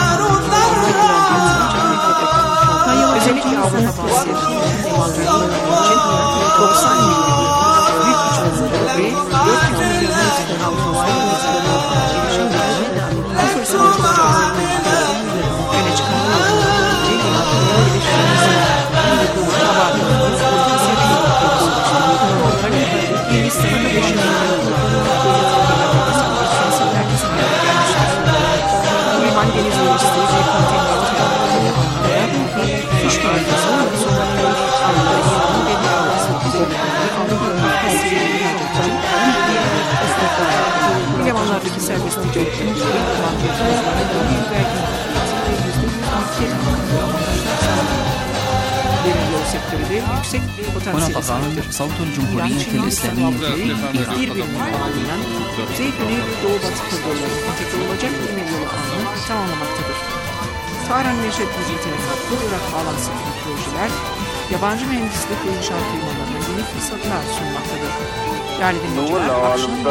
Özellikle Avrupa bahsettiğinde limanlarının için doksan milyon büyük uçakları ve dört milyon litre havuzlar bu fırsatı çok çok öne çıkarmak Hindistan'ın beş milyon Liman deniz ulaştırıcı konteyner üç bin insan sokakları Avrupa İran ve Avrupa'sı üzerinden Avrupa'nın kasiyeri için bu limanlardaki serbest ticaretin Demiryolu sektörü de yüksek potansiyeli sahiptir. İran, Çin, İslam'ın bir birbirine bağlanan Kuzey, Güney ve Doğu Batı koridorları entegre olacak demiryolu ağını tamamlamaktadır. Tahran Meşet hizmetine katkı Irak bağlantısı gibi projeler, yabancı mühendislik ve inşaat firmalarına yeni fırsatlar sunmaktadır. Değerli dinleyiciler, akşam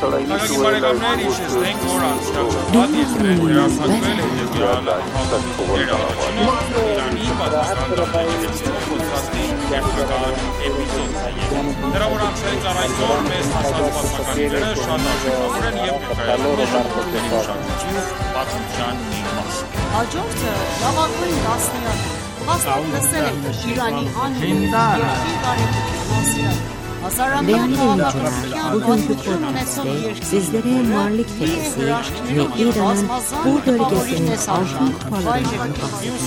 آجرت لغاقل ناسنیان خواستم نسل ایرانی آنی Değerli dinleyiciler, bugünkü podcast'te sizlere Marlik Tepesi ve İran'ın bu bölgesinin altın kupalarından bahsedeceğiz.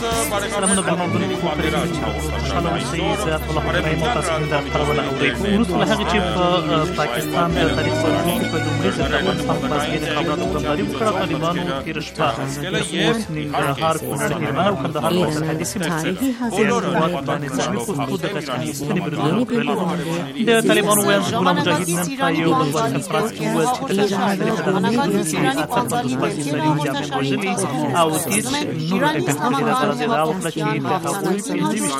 وروسته له هغه چې په پاکستان د تاریخ سرونو په لومړي ځل د افغانستان په بازګې د خبراتو بمباري وکړه. طالبانو تېره شپه اوس ننګرهار کونړ هلمند او کندهار په سرحدي سیمه کې د نظامي خطوط د کچکاني ستنې بریدونه وکړل. د طالبانو ویل چې غلام مجاهد نن په یو بلواز کنفرانس کې وویل چې د کچکاني ستنې په دغه کې اته پنځوس پاکستاني مجاهدین وژلي او دېرش نور مجاهدین ادعا وکړه چې د هغوی پنځه ویشت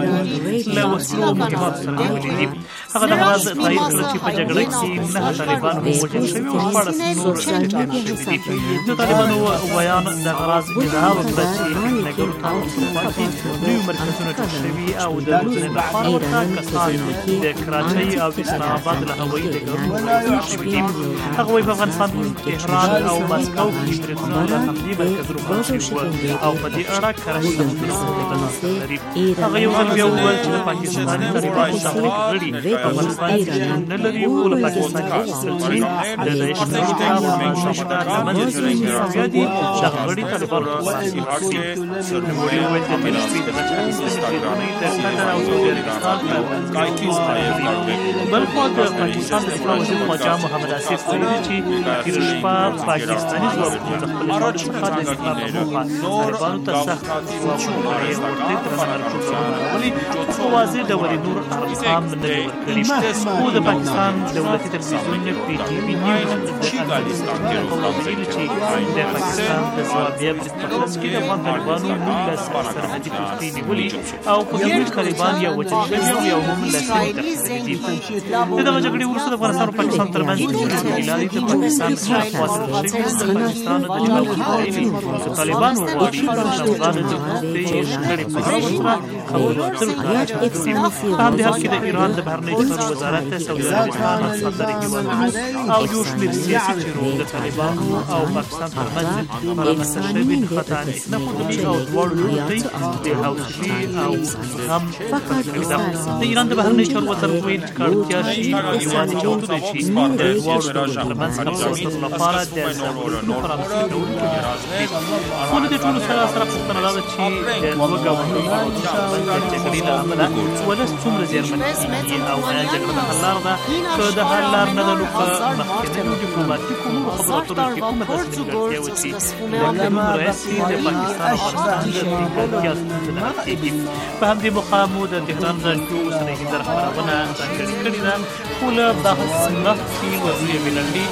له وسلو مهماتو سره نیولي دي. هغه د غاز تایید کړ چې په جګړه کې نه طالبان ووژل شوي او شپاړس نور ټپیان شوي دي. د طالبانو ویان د غراض ادعا وکړه چې نګرو ته ورسوي نوي مرکزونه جوړ شوي او د روزنې لپاره ورته کسان د کراچۍ او اسلام آباد له هوایي ډګرونو وژل شوي دي. هغه وایي په افغانستان تهران او مسکو کې بریدونه د حملې مرکزونه جوړ شوي او په دې اړه کره شناختونه لري. هغه یو ځل بیا وویل چې د پاکستاني طالبانو شاهري غړي په افغانستان کې نه لري او له پاکستان څخه چې د داعش نشته او نشته د منځ کې دي شاهري طالبان واسي راکړي نوموړي وایي چې د شپې د بچو ستنې د ستنې او سعودي عربستان په کاکي ستایي بل خو د پاکستان د دفاع وزیر خواجه محمد آصف ویلي چې تېره شپه پاکستاني ځواکونو د خپل هېواد څخه د دفاع په موخه طالبانو ته سخت ځوابونه ورکړي د فنر ټولولي خو واضح ډول نور ارقام نه دي ورکړي. خو د پاکستان دولتي تلویزیون پی ټي وي نیوز د افغانستان ویلي چې د پاکستان د ځوابیه بریدپرتس کې د افغان طالبانو نولس سرحدي پوستې نیولي او په دې کې طالبان یا وژل شوي او یا هم له سیمې تښتېدلي دي. د دغه جګړې وروسته د افغانستان او پاکستان ترمنځ د لارې د پاکستان څخه فاصله شوي د پاکستان د جواب ویلي چې طالبان وغواړي د افغان د دې شخړې په اړه خبرې اترې وکړي. په همدې حال کې د ایران د بهرنیو چارو وزارت سعودي عربستان سندرې هېوادونو او یو شمېر سیاسي چارو د طالبانو او پاکستان ترمنځ رامنځته شوي د خطا اندېښنه ښودلې او دواړو لورو ته د حوصلې او زغم ورکړې ده. د ایران د بهرنیو چارو وزارت ویل چې که اړتیا شي یوازې چمتو دی چې د دواړو لورو ترمنځ خبرو اترو لپاره د ضرورتونو پرانیستل کوونکي وي. خو له دې ټولو سره سره پوښتنه دا ده چې د دوه ګاونډیو هېوادونو ترمنځ د جګړې له امله ولس څومره زیانمن کېږي او آیا جګړه د حل لار ده؟ که د حل لار نه ده نو په مخکینیو ډیپلوماتیکو خبرو اترو کې کومه داسې نیمګړتیاوې چې د قانون رئیس د پاکستان او افغانستان د ټینګښت ستونزه نه حل کېږي. په همدې موخه مو د تهران راډیو اوسنۍ هنداره خپرونه ځانګړې کړې ده. خو له بحث مخکې ورځو یوې لنډې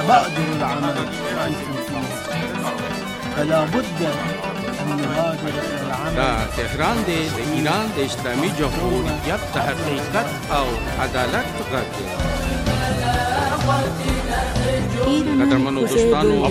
فلا بد ان نهاجر دا تهران دی د ایران د اسلامي جمهوریت د حقیقت او عدالت غږ دی. İran'ın kuzeydoğu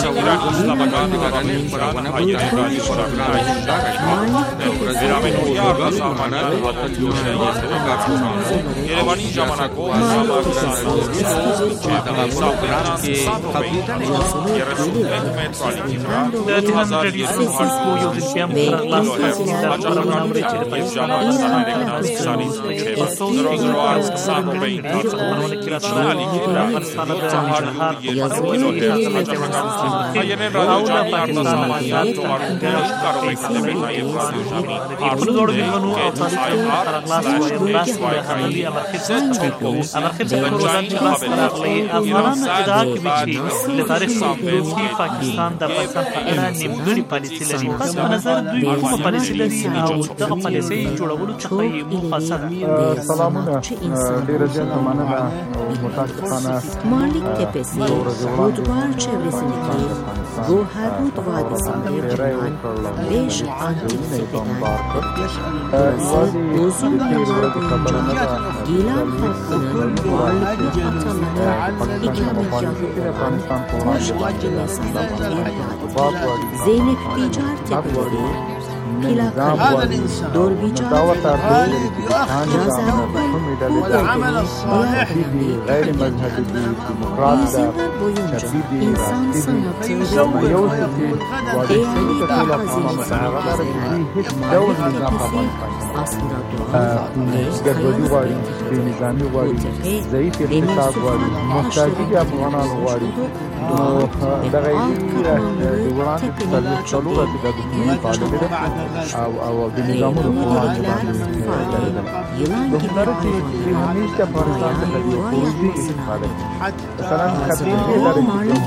پاکستان د افغانستان په اړه نیمګړې پالیسي لري. پس په نظر دوی کومه پالیسي لري او دغه پالیسي جوړولو څخه یې موخه څه ده؟ سلامونه، ډېره زیاته مننه او متاسفانه مالک تپسی رودبار چهره‌سندگی گوهرود وادیسinde bulunan beş antik tepeden burası uzun yıllar boyunca Gilan halkının varlıklı ataları ikametgahı olan Hoşgörü mesafeli yerlerdir. Zeynep Bicar tepeleri Plakali, Dorbicar tepeleri, Nazarabay bu bölgenin diğer önemli yüzyıllar boyunca insan sanatı ve uygarlığı değerli bir hazinesi hazırlayan Malik Tepesi aslında doğal ve kayalık bir tepe. Bu tepe demir su taşlarından oluşmuştur. Doğal ve doğal katmanlı tepenin çöküğü او او د نظامونو په وړاندې یلان کې همیشه پاکستان ته د پروژې استفاده مثلا خطرې لري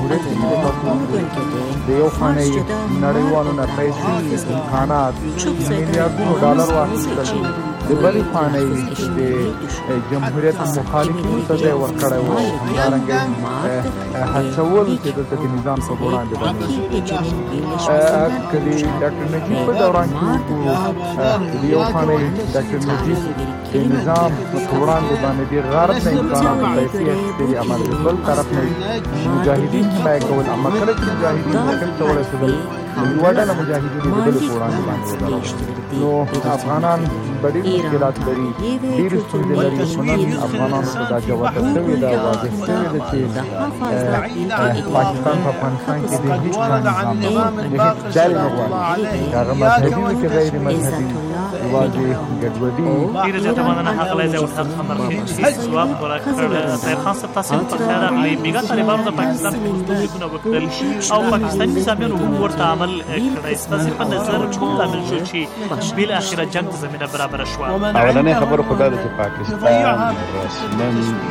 د یو خانه نړیوالو نه پیسې امکانات میلیارډونو ډالر واخیستل د بلې خانه د جمهوریت مخالفینو ته ځای ورکړی و همدارنګه هڅول چې دلته د نظام په وړاندې باندې که د ډاکټر نجیب په دوران کې د یو خانه ډاکټر نجیب د نظام په وړاندې باندې ډېر غارت نه امکانات پیسې اخیستلې اما د بل طرف نه مجاهدین حمایه کول اما کله چې مجاهدین وکړ ته ورسېدل یوه ډله مجاهدین د بلې په وړاندې باندې ودرول نو افغانان به ډېر مشکلات لري ډېرې ستونزې لري خو نن افغانانو ته دا جوته شوې ده واضح شوې ده چې پاکستان په افغانستان کې د هېڅ نظام د هېڅ ډلې نه غواړي که هغه مذهبي وي که غیر مذهبي یوازې ګډوډي ډېره زیاته مننه هغلی ضیاء الحق خمرخېل چې ځواب ورکړ. طاهر خان صاحب تاسې په خیر راغلئ. میګا طالبانو د پاکستان په حدودونه وکړل او پاکستاني نظامیانو هم ورته عمل کړی. ستاسې په نظر کوم لامل شو چې بالاخره جنګ ته زمینه برابره شوه؟ اولنۍ خبره خو دا ده چې پاکستان رسماً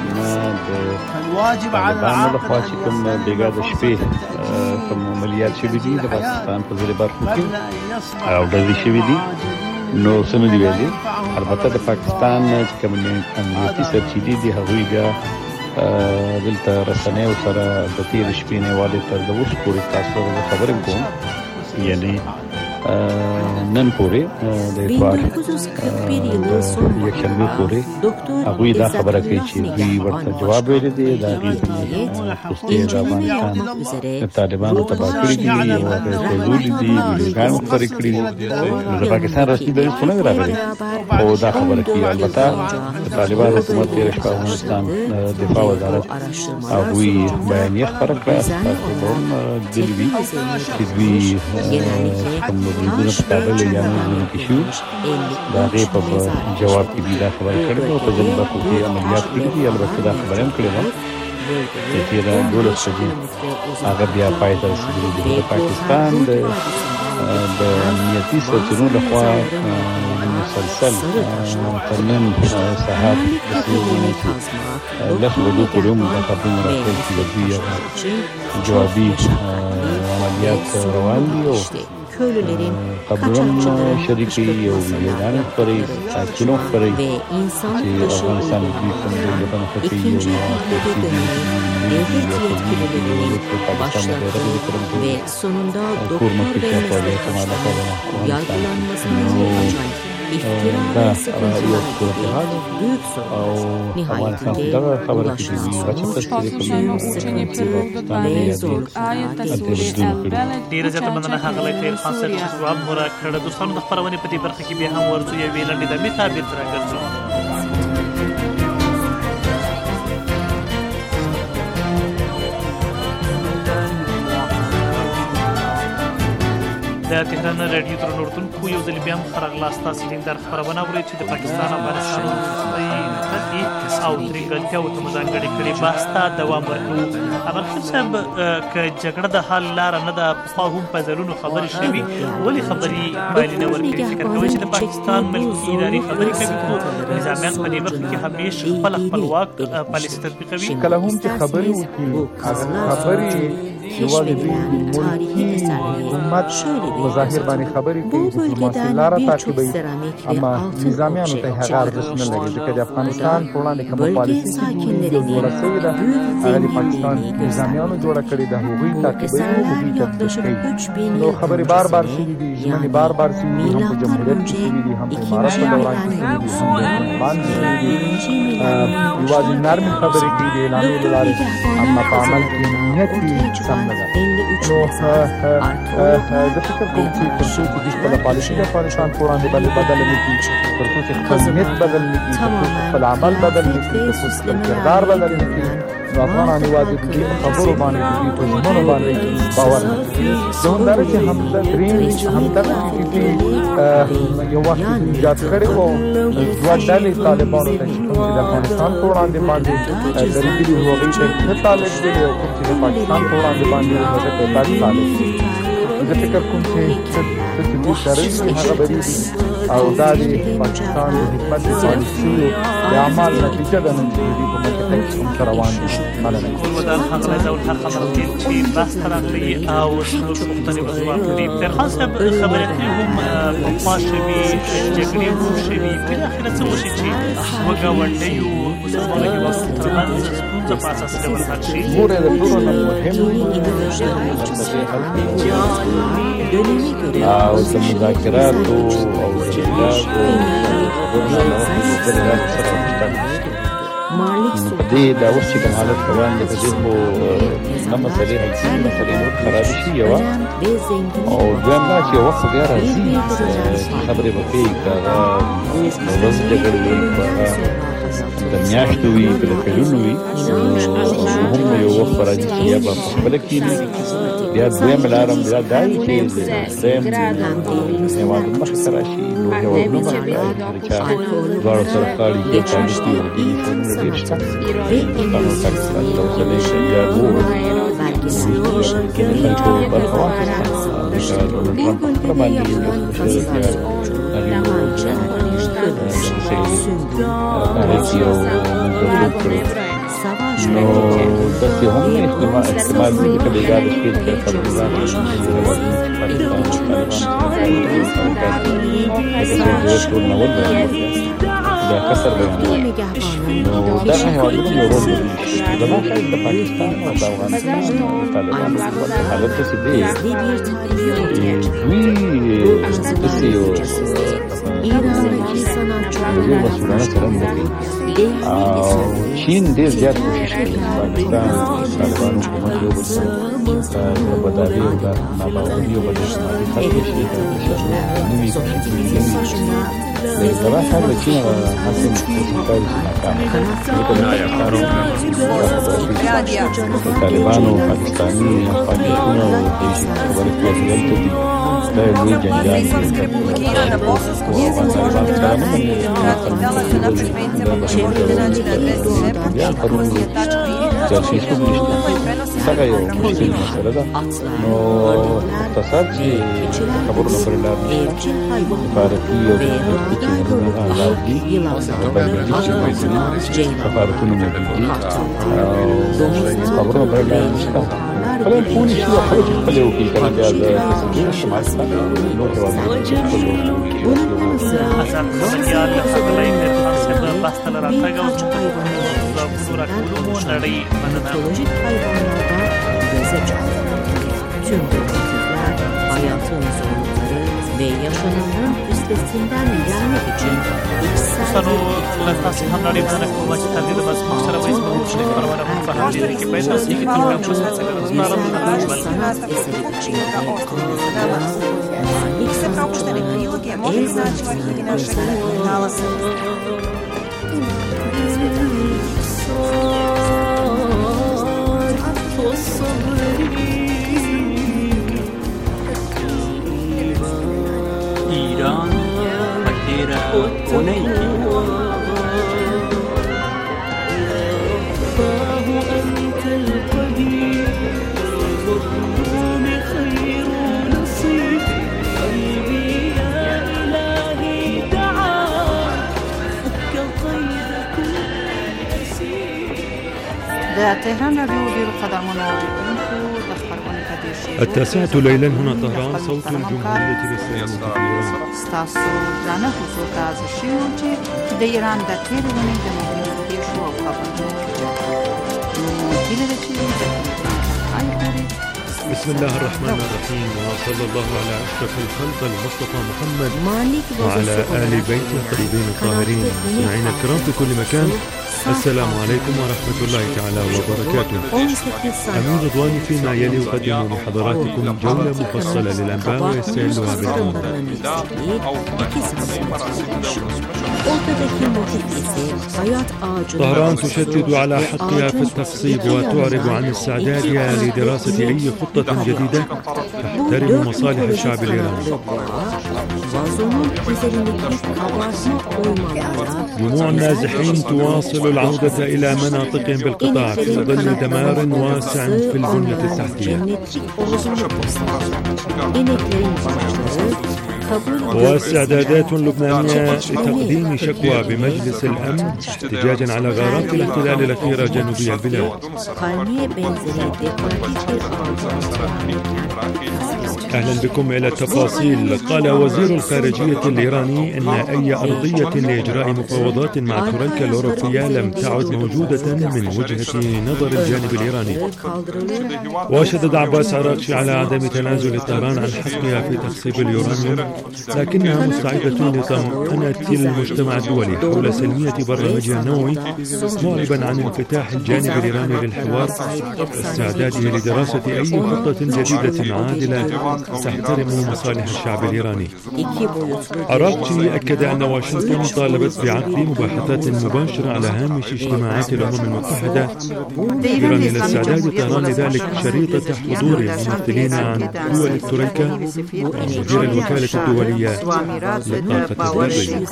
د طالبانو لخوا چې کوم بېګا د شپې کوم عملیات شوي دي د پاکستان په ځینې برخو کې او ډزې شوي دي نو څه نه دي ویلي. البته د پاکستان چې کوم امنیتي سرچینې دي هغوی بیا دلته رسنیو سره د تېرې شپې نه والې تر د اوس پورې تاسو خبرې کوم یعنی نن پورې د اتوار د یکشنبې پورې هغوی دا خبره کوي چې دوی ورته جواب ویلی دی د هغې پوستې د افغانستان د طالبانو تباه کړي دي او هغه یې سوځولي دي ویډیوګانې خپرې کړي دي. د پاکستان رسمي دریځ خو نه دی راغلی خو دا خبره کوي. البته د طالبانو حکومت تېره شپه افغانستان دفاع وزارت هغوی بیانیه خپره کړه تاسو به هم لیدلي وي چې دوی کوم بریدونه په کابل یا نورو کې شوي د هغې په جواب کې دوی دا خبره کړې ده او په ځینو برخو کې عملیات کړي دي. البته دا خبره هم کړې وه چې تېره دولس بجې هغه بیا پای ته رسېدلي دي. د پاکستان د امنیتي سرچینو لخوا مسلسل تر نن سهار چې لس بجو پورې هم دا خبرونه راټول چې د دوی جوابي عملیات روان دي او خبرونه شریکوي او ویډیوګانې خپروي سایټونه خپروي چې افغانستان د دوی کوم دولتونه ښه کوي او ve sonunda doktor ve faaliyetler yargılanmasının amacı دا یو صورتحال او افغانستان کې دغه خبره کې دي چې تشکیل ډیره زیاته مننه هغه خیر خان صاحب چې ځواب مو راکړ. دوستانو د خبرونه په دې برخه کې به هم ورته یو ویلنډ د میتا بیت راګرځو. د تهران رادیو تر نورتونکو یو ځل بیا هم خرغلاس تاسو لیندر خبرونه اورئ چې د پاکستان افغانستان او ترنګلتیا او تمځانګړي کړي باستا دوام ورکوي. اگر صاحب ک جګړه د حل لار نه ده په هم په ځلونو خبرې شوي ولې خبرې باندې نه ورکړي فکر کوي چې د پاکستان ملکی اداري خبرې کوي خو نظامیان په دې وخت کې همیش خپل خپلواک پالیسي تطبیقوي. کله هم چې خبرې وکړي خبرې یوازې د ملکی حکومت مظاهر باندې خبرې کوي ډیپلوماسي لاره تعقیبوي اما نظامیانو ته هغه ارزښت نه لري ځکه د افغانستان په وړاندې کومه پالیسي جوړه شوې ده هغه د پاکستان نظامیانو جوړه کړې ده هغوی تعقیبوي هغوی تطبیق کوي. نو خبرې بار بار شوي دي ژمنې بار بار شوي دي هم په جمهوریت کې شوي دي هم په امارت په دوران کې شوي دي هم د طالبان شوي دي یوازې نرمې خبرې کوي د اعلانونو له لارې اما په عمل کې نیت یې سم نه ده. نو زه فکر کوم چې تر څو چې دوی خپله پالیسي د افغانستان په وړاندې باندې بدله نه کړي تر څو چې خپل نیت بدل نه کړي تر څو چې خپل عمل بدل نه کړي تر څو چې خپل کردار بدل نه کړي نو افغانان یوازې د دوی په خبرو باندې د دوی په ژمنو باندې باور نه کوي. زه همداره چې همدغه ټي ټي پي یو وخت ایجاد کړی و دوه ډلې طالبانو ته چې کوم چې د افغانستان په وړاندې باندې درېدلي وو هغوی ته ښه طالب دي او کوم چې د پاکستان په وړاندې باندې هغه ته بد طالب دي. زه فکر کوم چې څه چې دوی شرعي هغه به دي او دا د پاکستان د حکومت د پالیسیو د عمل نتیجه ده نن چې دوی په مملکت کې کوم څه روان دي. مننه. ګلودان خان رضاول حق خبرې چې بحث راغلی او څلور پوښتنې به ځواب کړي. ترخان صاحب خبرې هم پخوا شوي جګړې هم شوي بالاخره څه وشي چې وګاونډیو مسلمانو هېوادونو ترمنځ ستونزه په اساس ډول حل شي. ګوره د ټولو نه مهم او د مذاکراتو او د په دې دا اوس چې کوم حالت روان دی په دې خو نه مسلې حل شي مسلې نور خراب شي یوه او دویم دا چې یو وخت بیا راځي خبرې به کوي که هغه ورځ جګړې وي که هغه د میاشتو وي که د کلونو وي هم یو وخت به راځي چې بیا به په خپله کښېني بیا دویم لاره هم بیا دا وي چې دریم هېوادونه مخې ته راشي نور هېوادونه مخې ته راشي د چا دواړو سره ښه اړیکې پرانیستي او دیني فورمونه ډېر شته پاکستان او پاکستان د اوسنۍ شنجاب و د خلکو برخه واخیسته لکه ډونالډ ټرمپ په خپله باندې یو مشر هغې حرکي او منځګړیتوب کړی نو داسې هم احتمال احتمال وي چې کله دا د شپې د خبرې راغلي چې هېوادونه پاکستان طالبان ټول نه ولري دا کسر بیانوي نو دغه هېوادونه یو رول لري زما ښایي د پاکستان او د افغانستان او طالبانو حالت داسې دی دوی داسې یو ډېر مسؤلانه چلند نه کوي او چین ډېر زیات کوشش کوي پاکستان طالبان حکومت یو بل سره د بدالي او د ناباوري او بل اجتماعي خلک شي د نوي د زما خیال د چین هڅې ښکاري چې ناکامه طالبانو پاکستاني فعالیتونه او د خبرې کوي دلته دي دا یو لوی جنجال دی جاسوسي نشته دغه یو مشکل مسله ده نو مختصر چې خبرونه پرې لار نشته سفارتي او دفتري چینلونه آزاد دي بهرني چینلونه سفارتونه موجود دي او خبرونه پرې لار نشته خپل پولیس یو خپل خپل یو کې کله بیا د تصدیق شمال سره نو هېوادونه آزاد خبریال خبرې ترخان صاحب بحث ته راتګ او ځوابونه راکړو نړۍ مننه. Tüm bu hayatın sorunları ve yaşananların üstesinden gelmek için içsel sanat eseri içinde malik sanatçıların el sanatçılarının İran Hakira Oneyki التاسعة ليلا هنا طهران صوت الجمهورية الإسلامية في إيران. بسم الله الرحمن الرحيم، وصلى الله على أشرف الخلق المصطفى محمد وعلى آل بيته الطيبين الطاهرين. مستمعينا الكرام في كل مكان، السلام عليكم ورحمة الله تعالى وبركاته. أمين رضواني فيما يلي يقدم لحضراتكم جولة مفصلة للأنباء ويستهلها بالعنوان. طهران تشدد على حقها في التصعيد وتعرب عن استعدادها لدراسة أي خطة جديدة تحترم مصالح الشعب الإيراني. جموع النازحين تواصل العودة إلى مناطقهم بالقطاع في ظل دمار واسع في البنية التحتية. واستعدادات لبنانية لتقديم شكوى بمجلس الأمن احتجاجا على غارات الاحتلال الأخيرة جنوبي البلاد. أهلا بكم إلى التفاصيل. قال وزير الخارجية الإيراني أن أي أرضية لإجراء مفاوضات مع تركيا الأوروبية لم تعد موجودة من وجهة نظر الجانب الإيراني. وشدد عباس عراقشي على عدم تنازل طهران عن حقها في تخصيب اليورانيوم، لكنها مستعدة لطمأنة المجتمع الدولي حول سلمية برنامجها النووي، معربا عن انفتاح الجانب الإيراني للحوار واستعداده لدراسة أي خطة جديدة عادلة تحترم مصالح الشعب الإيراني. عراقشي أكد أن واشنطن طالبت بعقد مباحثات مباشرة على هامش اجتماعات الأمم المتحدة، مشيرا إلى استعداد طهران لذلك شريطة حضور ممثلين عن دول التركيا ومدير الوكالة الدولية للطاقة الذرية.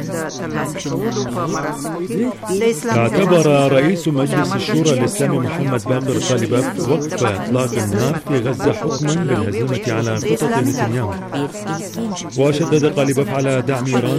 اعتبر رئيس مجلس الشورى الإسلامي محمد باقر طالباف وقف إطلاق النار في غزة حكما بالهزيمة على خطط نتنياهو. وشدد طالباف على دعم إيران